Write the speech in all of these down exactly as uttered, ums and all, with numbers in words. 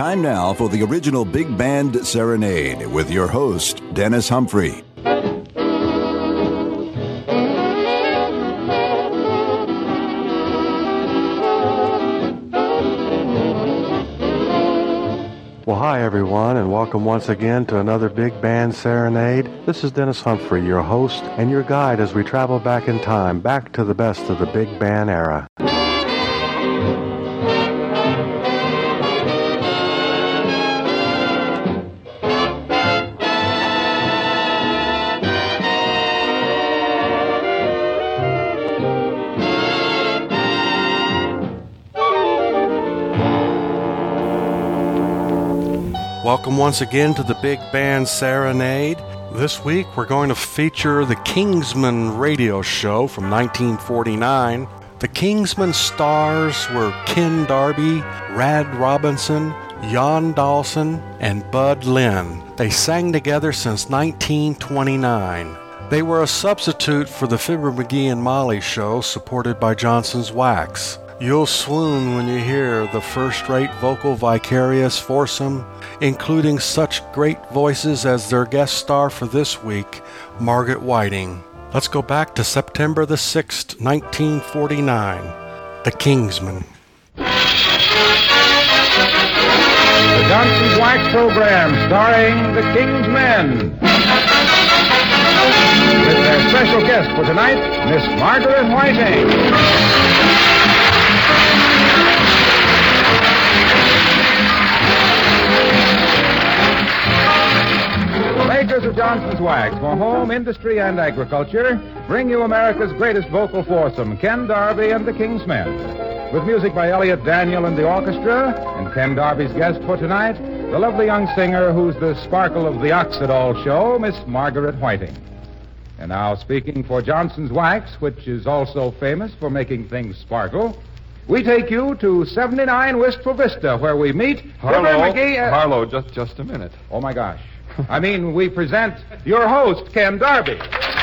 Time now for the original Big Band Serenade with your host, Dennis Humphrey. Well, hi, everyone, and welcome once again to another Big Band Serenade. This is Dennis Humphrey, your host and your guide as we travel back in time, back to the best of the big band era. Welcome once again to the Big Band Serenade. This week we're going to feature the Kingsmen radio show from nineteen forty-nine. The Kingsmen stars were Ken Darby, Rad Robinson, Jan Dawson, and Bud Lynn. They sang together since nineteen twenty-nine. They were a substitute for the Fibber McGee and Molly show supported by Johnson's Wax. You'll swoon when you hear the first-rate vocal vicarious foursome, including such great voices as their guest star for this week, Margaret Whiting. Let's go back to September the sixth, nineteen forty-nine. The Kingsmen. The Johnson's Wax program starring the Kingsmen. With their special guest for tonight, Miss Margaret Whiting. Makers of Johnson's Wax for home, industry, and agriculture bring you America's greatest vocal foursome, Ken Darby and the Kingsmen. With music by Elliott Daniel and the orchestra, and Ken Darby's guest for tonight, the lovely young singer who's the sparkle of the Oxidol show, Miss Margaret Whiting. And now, speaking for Johnson's Wax, which is also famous for making things sparkle, we take you to seventy-nine Wistful Vista, where we meet Harlow, Fibber McGee. Uh, Harlow, just just a minute. Oh, my gosh. I mean, we present your host, Ken Darby.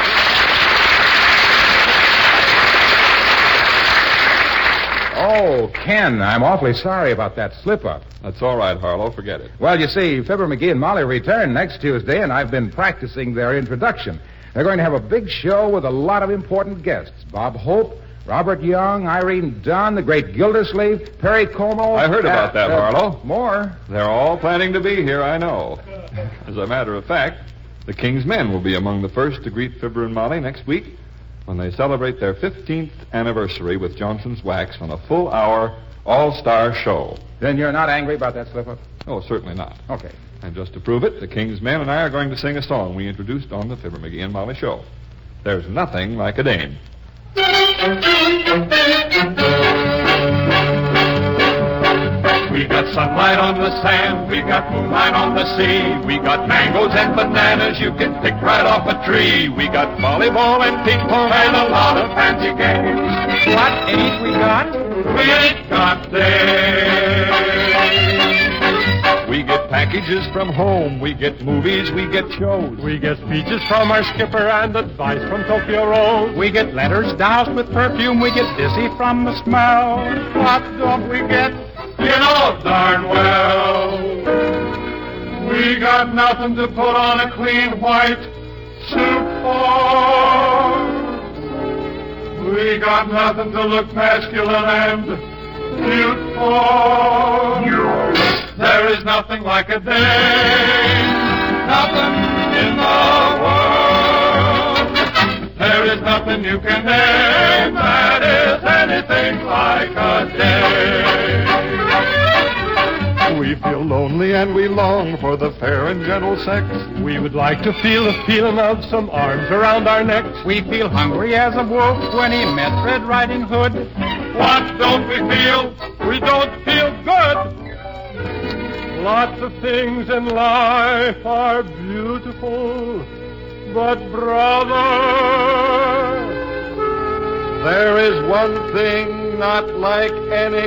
Oh, Ken, I'm awfully sorry about that slip-up. That's all right, Harlow. Forget it. Well, you see, Fibber McGee and Molly return next Tuesday, and I've been practicing their introduction. They're going to have a big show with a lot of important guests. Bob Hope, Robert Young, Irene Dunn, the great Gildersleeve, Perry Como. I heard about uh, that, uh, Harlow. More. They're all planning to be here, I know. As a matter of fact, the Kingsmen will be among the first to greet Fibber and Molly next week when they celebrate their fifteenth anniversary with Johnson's Wax on a full-hour all-star show. Then you're not angry about that slip-up? Oh, certainly not. Okay. And just to prove it, the Kingsmen and I are going to sing a song we introduced on the Fibber McGee and Molly show. There's nothing like a dame. We got sunlight on the sand, we got moonlight on the sea, we got mangoes and bananas you can pick right off a tree. We got volleyball and ping pong and a lot of fancy games. What ain't we got? We ain't got days. We get packages from home, we get movies, we get shows. We get speeches from our skipper and advice from Tokyo Rose. We get letters doused with perfume, we get dizzy from the smell. What don't we get? You know darn well. We got nothing to put on a clean white suit for. We got nothing to look masculine and cute for. There is nothing like a dame, nothing in the world. There is nothing you can name that is anything like a dame. We feel lonely and we long for the fair and gentle sex. We would like to feel the feeling of some arms around our necks. We feel hungry as a wolf when he met Red Riding Hood. What don't we feel? We don't feel good. Lots of things in life are beautiful, but brother, there is one thing not like any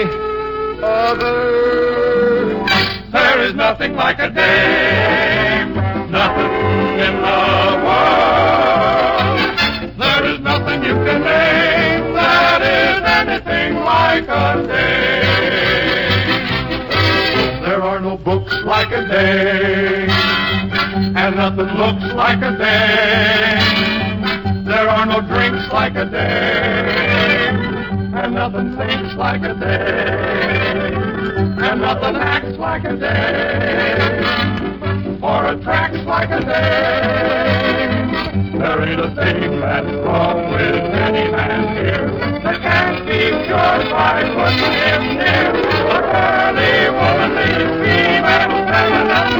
other. There is nothing like a dame, nothing in the world. There is nothing you can name that is anything like a dame. There are no books like a dame, and nothing looks like a dame. There are no drinks like a dame, and nothing thinks like a dame, and nothing acts like a dame, or attracts like a dame. There ain't a thing that's wrong with any man here that can't be cured by putting him near a curly, womanly, female, feminine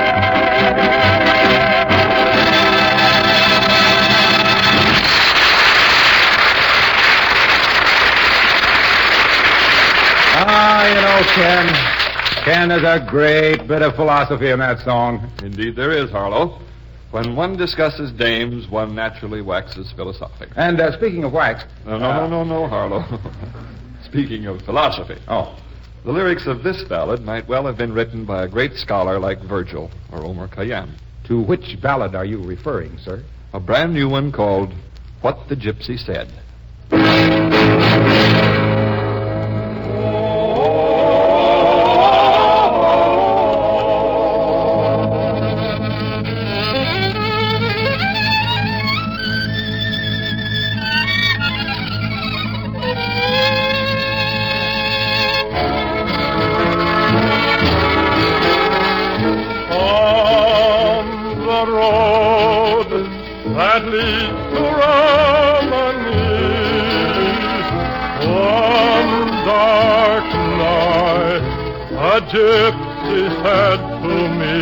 Ah, you know, Ken, Ken, there's a great bit of philosophy in that song. Indeed there is, Harlow. When one discusses dames, one naturally waxes philosophic. And uh, speaking of wax... No, no, uh, no, no, no, Harlow. Speaking of philosophy. Oh. The lyrics of this ballad might well have been written by a great scholar like Virgil or Omar Khayyam. To which ballad are you referring, sir? A brand new one called What the Gypsy Said. That leads to Romany. One dark night, a gypsy said to me,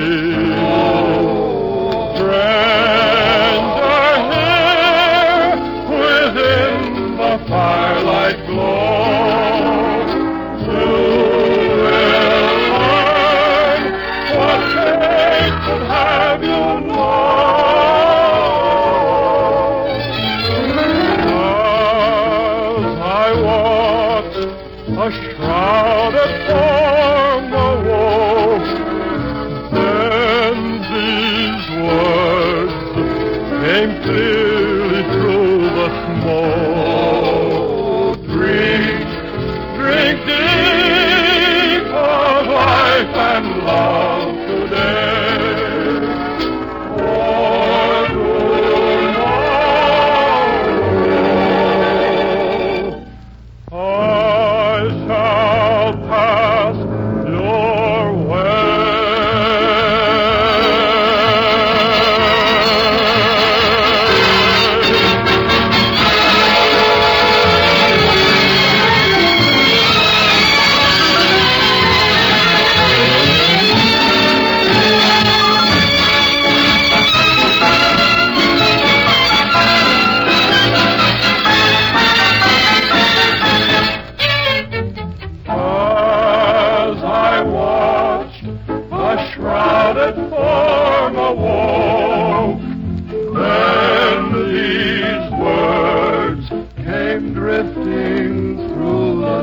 stranger here within the firelight glow, you will learn what fate would have you know. A shrouded form awoke, then these words came clearly through the smoke. Drink, drink deep of life and love today, for tomorrow I shall pass your as I watched, a shrouded form awoke. Then these words came drifting through the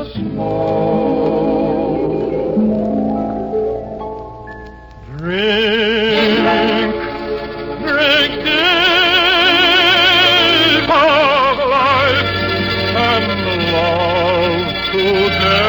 smoke. Drink, drink deep of life and love today.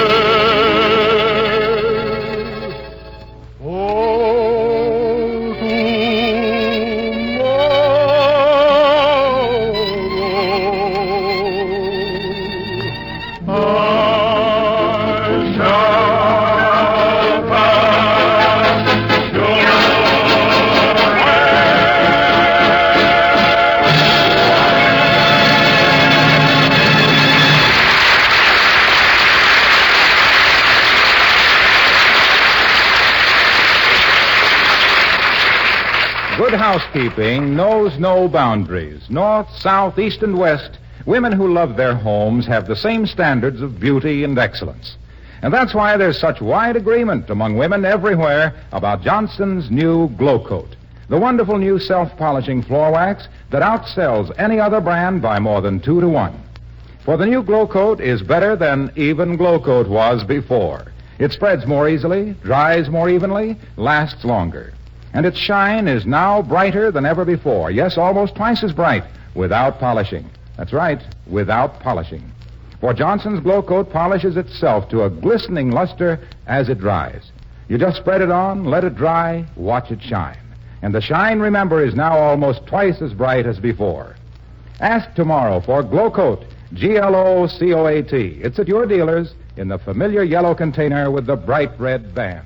Good housekeeping knows no boundaries. North, south, east, and west, women who love their homes have the same standards of beauty and excellence. And that's why there's such wide agreement among women everywhere about Johnson's new Glow Coat, the wonderful new self-polishing floor wax that outsells any other brand by more than two to one. For the new Glow Coat is better than even Glow Coat was before. It spreads more easily, dries more evenly, lasts longer. And its shine is now brighter than ever before. Yes, almost twice as bright without polishing. That's right, without polishing. For Johnson's Glow Coat polishes itself to a glistening luster as it dries. You just spread it on, let it dry, watch it shine. And the shine, remember, is now almost twice as bright as before. Ask tomorrow for Glow Coat, G L O C O A T. It's at your dealers in the familiar yellow container with the bright red band.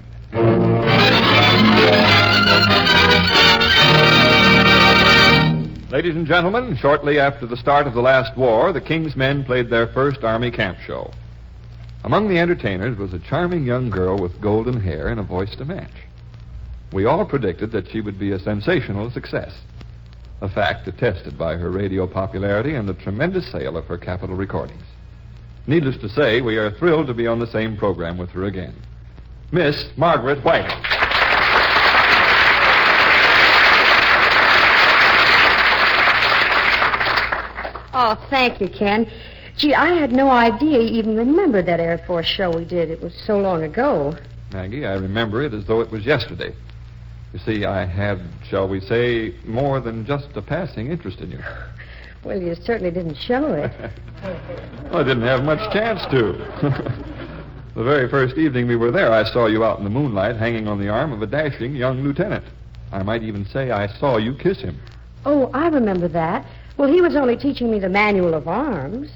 Ladies and gentlemen, shortly after the start of the last war, the King's Men played their first Army camp show. Among the entertainers was a charming young girl with golden hair and a voice to match. We all predicted that she would be a sensational success, a fact attested by her radio popularity and the tremendous sale of her Capitol recordings. Needless to say, we are thrilled to be on the same program with her again. Miss Margaret White. Oh, thank you, Ken. Gee, I had no idea you even remembered that Air Force show we did. It was so long ago. Maggie, I remember it as though it was yesterday. You see, I had, shall we say, more than just a passing interest in you. Well, you certainly didn't show it. Well, I didn't have much chance to. The very first evening we were there, I saw you out in the moonlight hanging on the arm of a dashing young lieutenant. I might even say I saw you kiss him. Oh, I remember that. Well, he was only teaching me the manual of arms.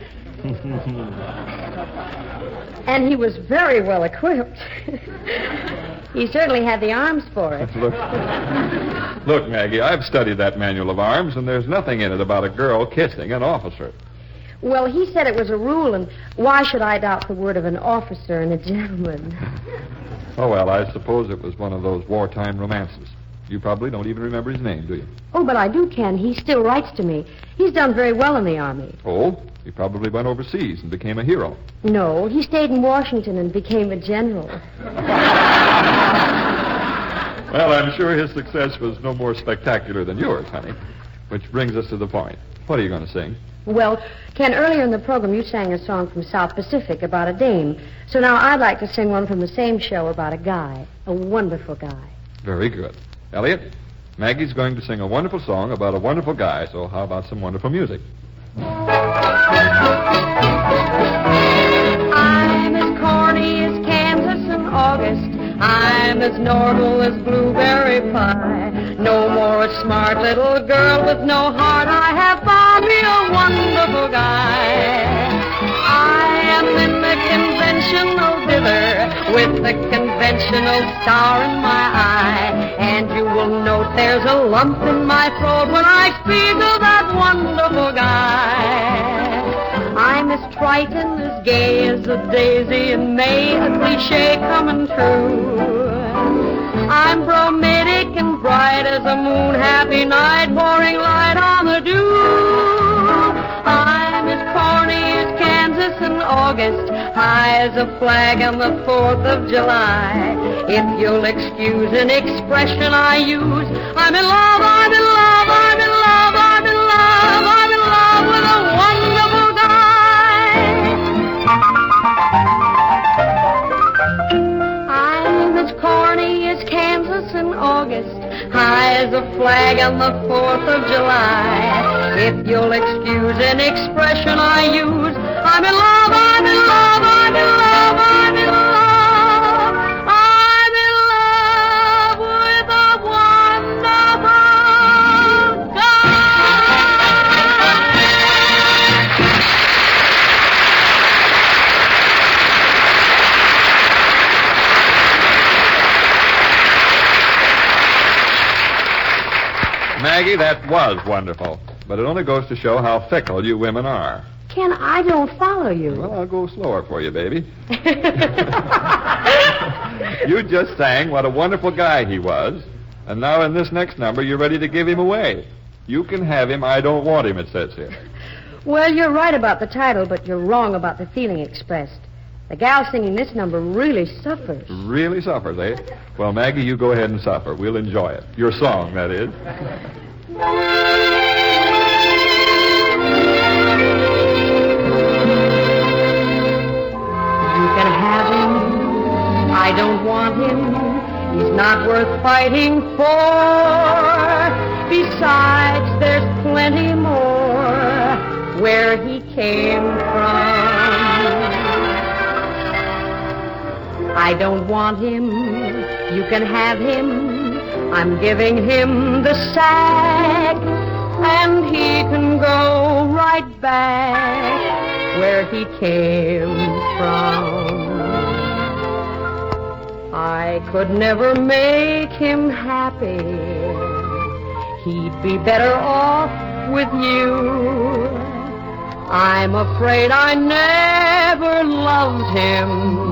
And he was very well equipped. He certainly had the arms for it. Look, look, Maggie, I've studied that manual of arms, and there's nothing in it about a girl kissing an officer. Well, he said it was a rule, and why should I doubt the word of an officer and a gentleman? Oh, well, I suppose it was one of those wartime romances. You probably don't even remember his name, do you? Oh, but I do, Ken. He still writes to me. He's done very well in the Army. Oh? He probably went overseas and became a hero. No, he stayed in Washington and became a general. Well, I'm sure his success was no more spectacular than yours, honey. Which brings us to the point. What are you going to sing? Well, Ken, earlier in the program you sang a song from South Pacific about a dame. So now I'd like to sing one from the same show about a guy. A wonderful guy. Very good. Elliot, Maggie's going to sing a wonderful song about a wonderful guy, so how about some wonderful music? I'm as corny as Kansas in August. I'm as normal as blueberry pie. No more a smart little girl with no heart. I have found me a wonderful guy. I am in the conventional dither with the conventional star in my eye. And you will note there's a lump in my throat when I speak of that wonderful guy. I'm as Triton, as gay as a daisy in May, a cliche coming true. I'm bromidic and bright as a moon, happy night, pouring light on the dew. I'm as corny as Kansas in August, high as a flag on the fourth of July. If you'll excuse an expression I use, I'm in love, I'm in love, I'm in love, I'm in love, I'm in love with a wonderful guy. I'm as corny as Kansas in August, high as a flag on the fourth of July. If you'll excuse an expression I use, I'm in love, I'm in love, I'm in love, I'm in love. I'm in love with a wonderful guy. Maggie, that was wonderful. But it only goes to show how fickle you women are. Ken, I don't follow you. Well, I'll go slower for you, baby. You just sang what a wonderful guy he was, and now in this next number you're ready to give him away. You can have him, I don't want him, it says here. Well, you're right about the title, but you're wrong about the feeling expressed. The gal singing this number really suffers. Really suffers, eh? Well, Maggie, you go ahead and suffer. We'll enjoy it. Your song, that is. I don't want him. He's not worth fighting for. Besides, there's plenty more where he came from. I don't want him. You can have him, I'm giving him the sack, and he can go right back where he came from. I could never make him happy. He'd be better off with you. I'm afraid I never loved him.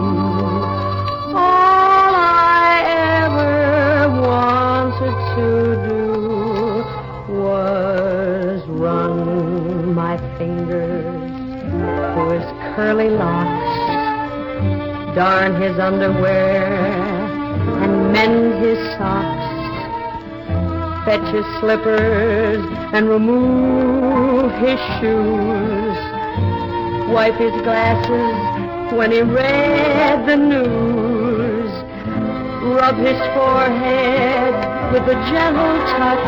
All I ever wanted to do was run my fingers through his curly locks, darn his underwear and mend his socks, fetch his slippers and remove his shoes, wipe his glasses when he read the news, rub his forehead with a gentle touch,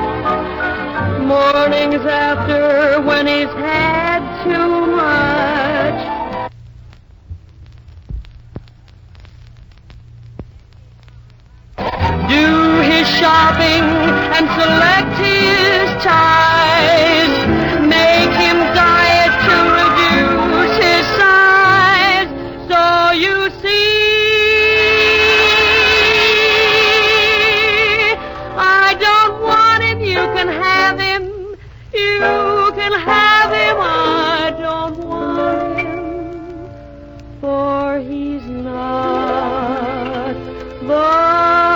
mornings after when he's had too much. Do his shopping and select his ties. Make him diet to reduce his size. So you see, I don't want him. You can have him. You can have him. I don't want him. For he's not the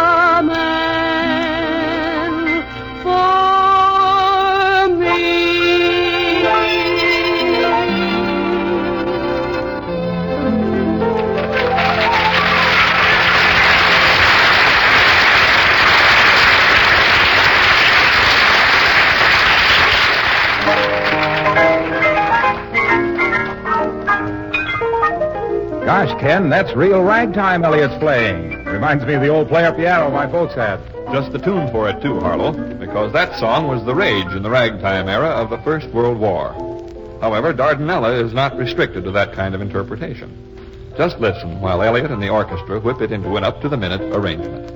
Gosh, Ken, that's real ragtime Elliot's playing. Reminds me of the old player piano my folks had. Just the tune for it, too, Harlow, because that song was the rage in the ragtime era of the First World War. However, Dardanella is not restricted to that kind of interpretation. Just listen while Elliot and the orchestra whip it into an up-to-the-minute arrangement.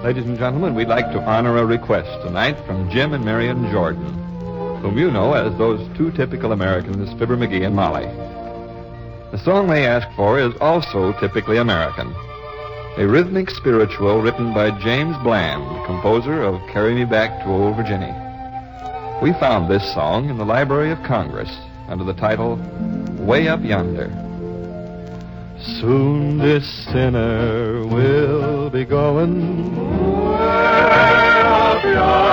Ladies and gentlemen, we'd like to honor a request tonight from Jim and Marion Jordan, whom you know as those two typical Americans, Fibber McGee and Molly. The song they ask for is also typically American. A rhythmic spiritual written by James Bland, composer of Carry Me Back to Old Virginia. We found this song in the Library of Congress under the title, Way Up Yonder. Soon this sinner will be going way up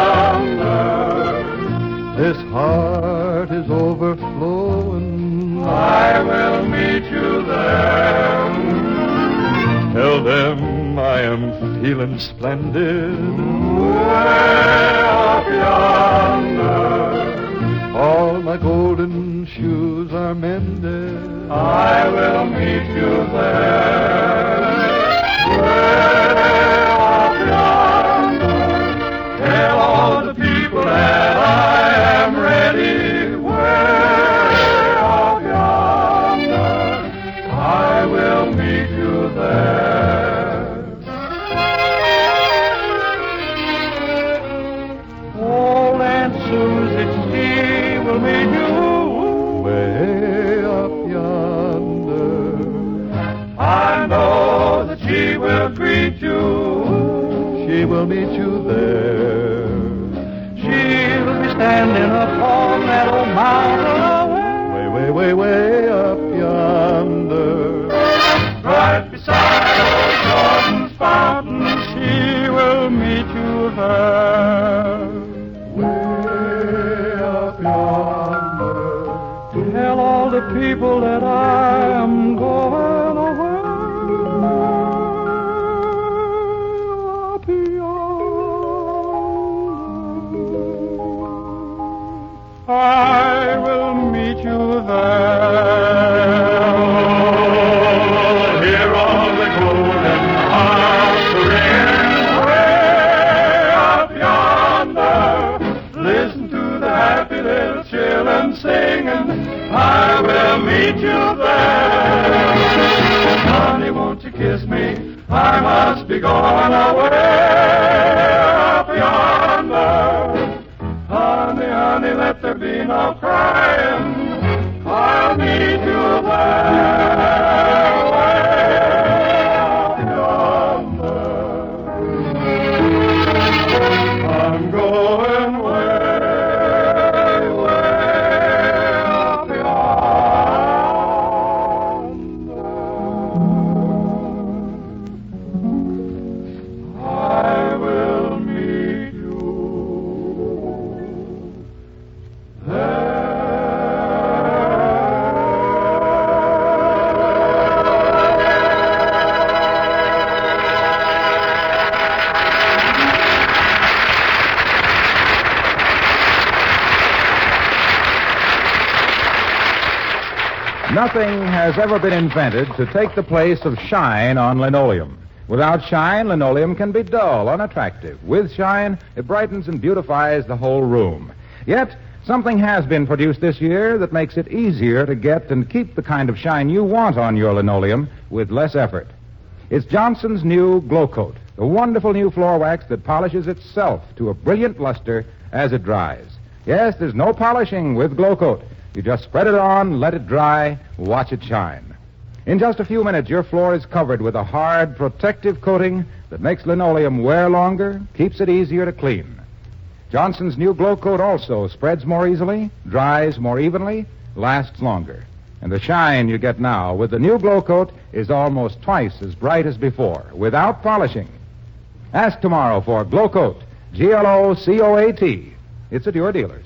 yonder. This heart is overflowing. I will meet you there. Tell them I am feeling splendid. Way up yonder. All my golden shoes are mended. I will meet you there. Way up yonder. Tell all the people that I am ready. Way up yonder. I will meet you there. Old Aunt Susie, she will meet you way up yonder. I know that she will greet you. She will meet you there. She will be standing upon that old mountain way, way, way, way up yonder. Right beside old Jordan's fountain, she will meet you there. Way up yonder. Tell all the people that I am going away up yonder. I will meet you there. Hear all the golden harps ring way up yonder. Listen to the happy little children singing. I will meet you there. Honey, won't you kiss me? I must be going away up yonder. Honey, honey, let there be no crying. I'll meet you there. Way up yonder. I'm going way, way up yonder. I will meet you there. Nothing has ever been invented to take the place of shine on linoleum. Without shine, linoleum can be dull, unattractive. With shine, it brightens and beautifies the whole room. Yet, something has been produced this year that makes it easier to get and keep the kind of shine you want on your linoleum with less effort. It's Johnson's new Glow Coat, the wonderful new floor wax that polishes itself to a brilliant luster as it dries. Yes, there's no polishing with Glow Coat. You just spread it on, let it dry, watch it shine. In just a few minutes, your floor is covered with a hard, protective coating that makes linoleum wear longer, keeps it easier to clean. Johnson's new Glow Coat also spreads more easily, dries more evenly, lasts longer. And the shine you get now with the new Glow Coat is almost twice as bright as before, without polishing. Ask tomorrow for Glow Coat, G L O C O A T. It's at your dealers.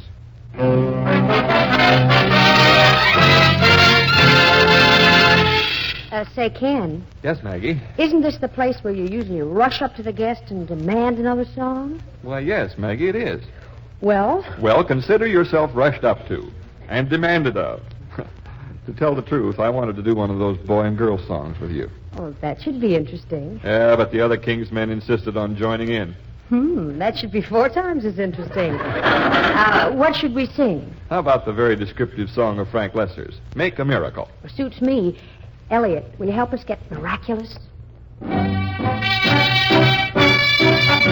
Uh, say, Ken, Yes, Maggie? isn't this the place where you usually rush up to the guest and demand another song? Why, yes, Maggie, it is. Well, Well, consider yourself rushed up to and demanded of. To tell the truth, I wanted to do one of those boy and girl songs with you. oh, that should be interesting. Yeah, but the other King's men insisted on joining in. Hmm, that should be four times as interesting. Uh, what should we sing? How about the very descriptive song of Frank Lesser's, Make a Miracle? Suits me. Elliot, will you help us get miraculous?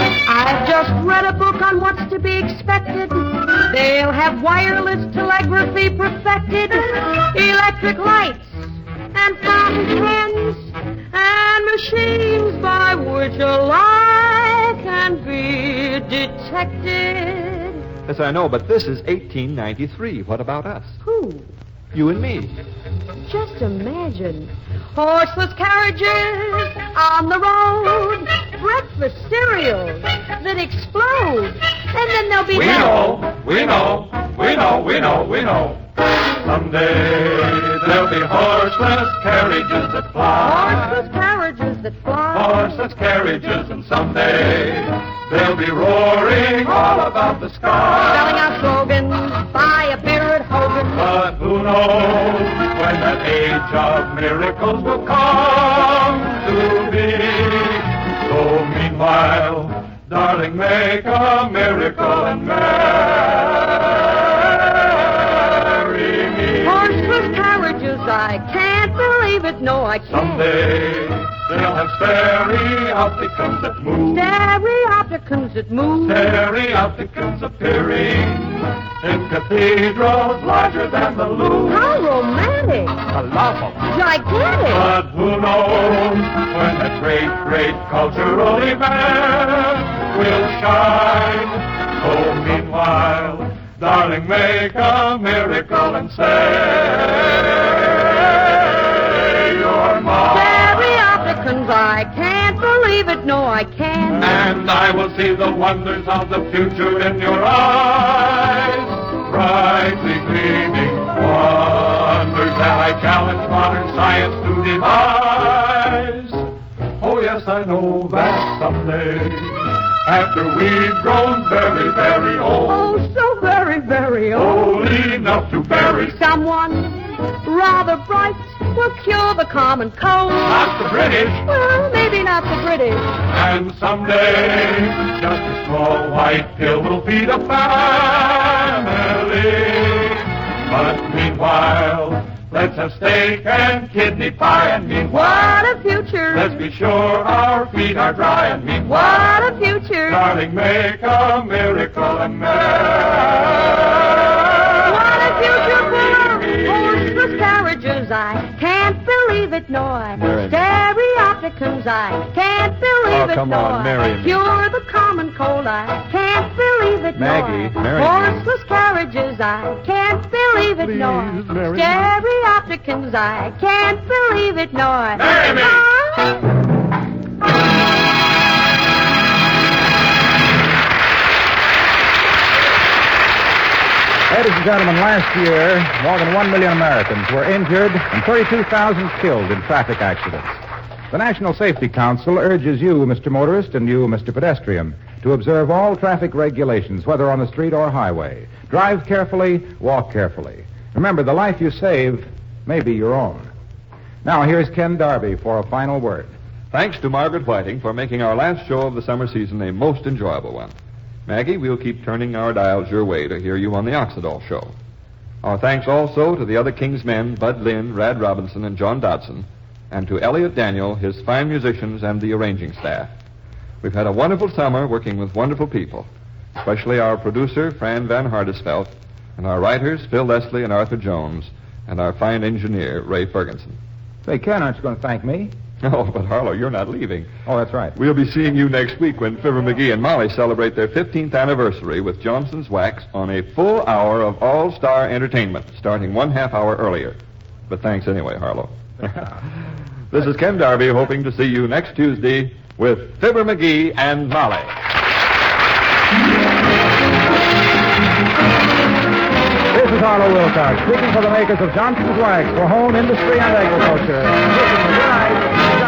I've just read a book on what's to be expected. They'll have wireless telegraphy perfected, electric lights and fountain pens, and machines by which a lie can be detected. Yes, I know, but this is eighteen ninety-three. What about us? Who? You and me. Just imagine. Horseless carriages on the road, breakfast cereals that explode, and then there'll be... We know, we know, we know, we know, we know. Someday there'll be horseless carriages that fly. Horseless carriages that fly. Horseless carriages, and someday they'll be roaring all about the sky. Spelling out slogans, buy a beer at Hogan. But who knows when that age of miracles will come to be. So meanwhile, darling, make a miracle and marry me. Horseless carriages, I can't believe it, no I can't. Someday they'll have stereopticons that move. Stereopticons that move. Stereopticons appearing in cathedrals larger than the Louvre. How romantic. Colossal. Gigantic. But who knows when that great, great cultural event will shine. So meanwhile, darling, make a miracle and say you're mine. Stereopticons, I can't believe it, no I can't. And I will see the wonders of the future in your eyes, brightly gleaming wonders that I challenge modern science to devise. Oh yes, I know that someday, after we've grown very, very old, Oh, so very, very old. old enough to bury Someone rather bright will cure the common cold. not the British, Well, maybe not the British. and someday just a small white pill will feed a family. But meanwhile, let's have steak and kidney pie, and meanwhile, What a future. let's be sure our feet are dry, and meanwhile, What a future. darling, make a miracle and What a future for marry horseless me. carriages, I can't believe it, no I. Marry me. Stereopticons, I can't believe Oh, it, come no on, I. marry me. Cure the common cold, I can't believe it, Maggie, no I. marry me. Horseless carriages, I can't believe it, no I. Please, marry me. Stereopticons, I can't believe it, no I. Marry me. Huh? Ladies and gentlemen, last year, more than one million Americans were injured and thirty-two thousand killed in traffic accidents. The National Safety Council urges you, Mister Motorist, and you, Mister Pedestrian, to observe all traffic regulations, whether on the street or highway. Drive carefully, walk carefully. Remember, the life you save may be your own. Now, here's Ken Darby for a final word. Thanks to Margaret Whiting for making our last show of the summer season a most enjoyable one. Maggie, we'll keep turning our dials your way to hear you on the Oxidol Show. Our thanks also to the other King's men, Bud Lynn, Rad Robinson, and John Dodson, and to Elliot Daniel, his fine musicians, and the arranging staff. We've had a wonderful summer working with wonderful people, especially our producer, Fran Van Hardesvelt, and our writers, Phil Leslie and Arthur Jones, and our fine engineer, Ray Ferguson. Say, Ken, aren't you going to thank me? Oh, but Harlow, you're not leaving. Oh, that's right. We'll be seeing you next week when Fibber McGee and Molly celebrate their fifteenth anniversary with Johnson's Wax on a full hour of all-star entertainment, starting one half hour earlier. But thanks anyway, Harlow. This is Ken Darby, hoping to see you next Tuesday with Fibber McGee and Molly. This is Harlow Wilcox, speaking for the makers of Johnson's Wax for home industry and agriculture. Wishing you good night.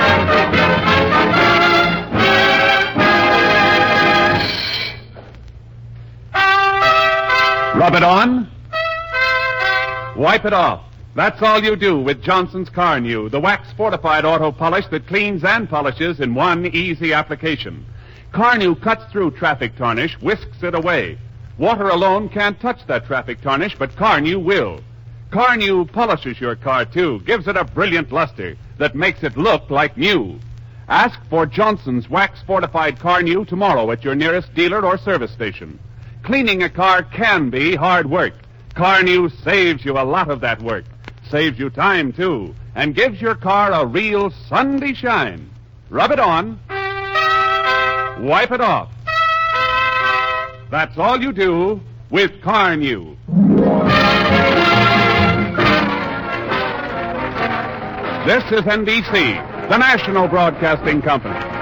Rub it on. Wipe it off. That's all you do with Johnson's Carnu, the wax-fortified auto polish that cleans and polishes in one easy application. Carnu cuts through traffic tarnish, whisks it away. Water alone can't touch that traffic tarnish, but Carnu will. Carnu polishes your car, too, gives it a brilliant luster that makes it look like new. Ask for Johnson's wax-fortified Carnew tomorrow at your nearest dealer or service station. Cleaning a car can be hard work. Carnew saves you a lot of that work. Saves you time, too, and gives your car a real Sunday shine. Rub it on. Wipe it off. That's all you do with Carnew. This is N B C, the national broadcasting company.